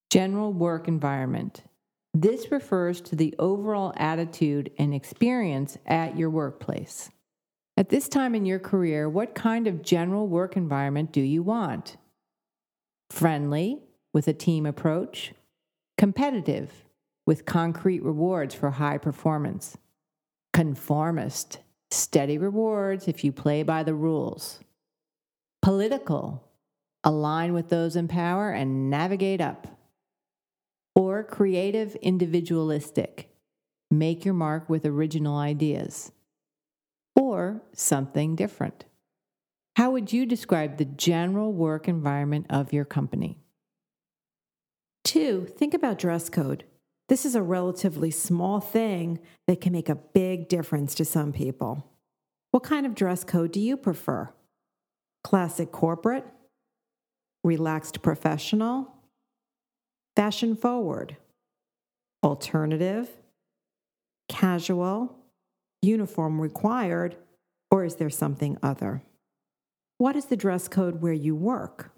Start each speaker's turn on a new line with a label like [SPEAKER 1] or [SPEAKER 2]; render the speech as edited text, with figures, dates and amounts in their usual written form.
[SPEAKER 1] General work environment. This refers to the overall attitude and experience at your workplace. At this time in your career, what kind of general work environment do you want? Friendly, with a team approach. Competitive, with concrete rewards for high performance. Conformist, steady rewards if you play by the rules. Political, align with those in power and navigate up. Or creative individualistic, make your mark with original ideas. Or something different. How would you describe the general work environment of your company?
[SPEAKER 2] 2, think about dress code. This is a relatively small thing that can make a big difference to some people. What kind of dress code do you prefer? Classic corporate? Relaxed professional? Fashion forward? Alternative? Casual? Uniform required? Or is there something other? What is the dress code where you work?